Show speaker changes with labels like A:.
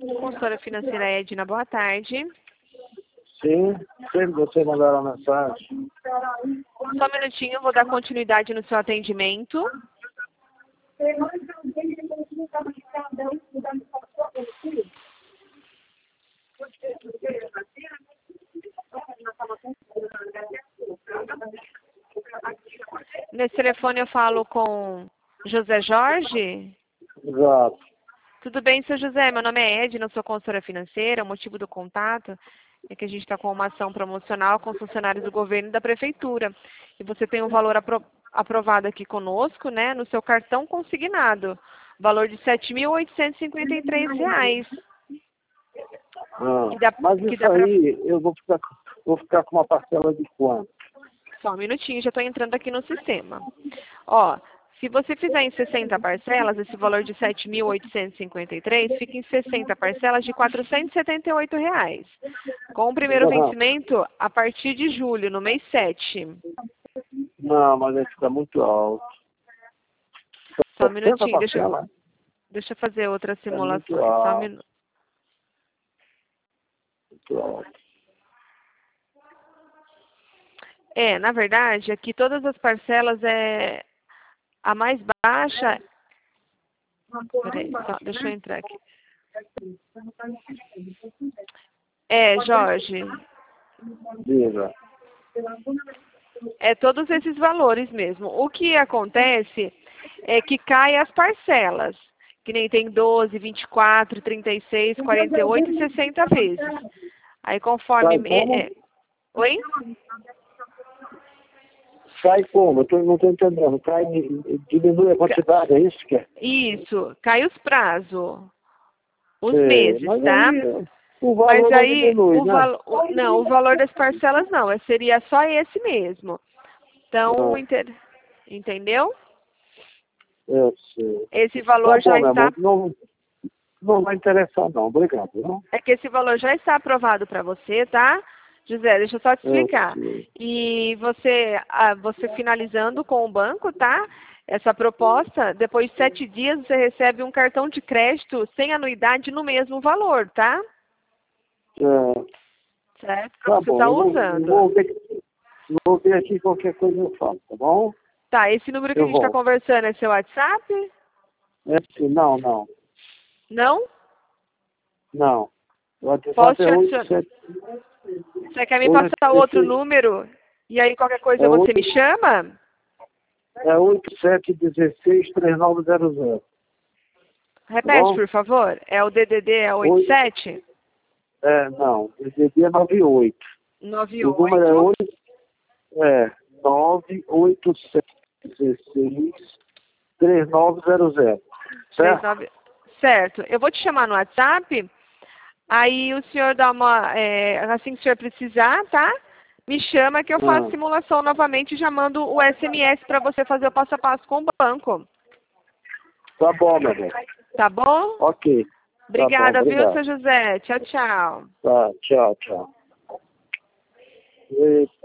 A: Consultora financeira Edna, boa tarde.
B: Sim, sempre você mandar a mensagem.
A: Só um minutinho, eu vou dar continuidade no seu atendimento. Nesse telefone eu falo com José Jorge.
B: Exato.
A: Tudo bem, seu José? Meu nome é Edna, eu sou consultora financeira. O motivo do contato é que a gente está com uma ação promocional com funcionários do governo e da prefeitura. E você tem um valor aprovado aqui conosco, né, no seu cartão consignado. Valor de R$ 7.853.
B: Mas isso aí, eu vou ficar com uma parcela de quanto?
A: Só um minutinho, já estou entrando aqui no sistema. Ó, se você fizer em 60 parcelas, esse valor de R$ 7.853 fica em 60 parcelas de R$ 478. Com o primeiro vencimento a partir de julho, no mês 7.
B: Não, mas vai ficar muito alto.
A: Só um minutinho, deixa eu fazer outra simulação. Só um minuto.
B: Muito alto.
A: Na verdade, aqui todas as parcelas a mais baixa. Peraí, deixa eu entrar aqui. Jorge.
B: Diga.
A: Todos esses valores mesmo. O que acontece é que cai as parcelas, que nem tem 12, 24, 36, 48 e 60 vezes. Aí conforme... Oi?
B: Cai como? Eu não estou entendendo. Diminui a quantidade, é isso que é?
A: Isso, cai os prazos, os meses,
B: mas
A: tá?
B: Aí, o valor não diminui, né?
A: Não, o valor das parcelas não, seria só esse mesmo. Então, entendeu?
B: Eu sei.
A: Esse valor já está...
B: Não vai interessar não, obrigado. Não?
A: É que esse valor já está aprovado para você, tá? José, deixa eu só te explicar. E você finalizando com o banco, tá? Essa proposta, depois de 7 dias você recebe um cartão de crédito sem anuidade no mesmo valor, tá? Certo?
B: Tá
A: Você
B: bom,
A: está usando.
B: Vou ver aqui qualquer coisa eu faço, tá bom?
A: Tá, esse número que a gente está conversando é seu WhatsApp?
B: Não.
A: Não?
B: Não. O WhatsApp
A: Posso
B: é
A: te adicionar? Você quer me passar outro número? E aí qualquer coisa você me chama?
B: É 8716-3900.
A: Repete, por favor. O DDD é 87?
B: Não. O DDD é 98.
A: 98.
B: O número é 98716-3900. Certo?
A: Certo. Eu vou te chamar no WhatsApp. Aí o senhor dá assim que o senhor precisar, tá? Me chama que eu faço simulação novamente e já mando o SMS para você fazer o passo a passo com o banco.
B: Tá bom, meu bem.
A: Tá bom?
B: Ok.
A: Obrigada,
B: tá bom,
A: viu, seu José? Tchau, tchau.
B: Tá, tchau. Eita.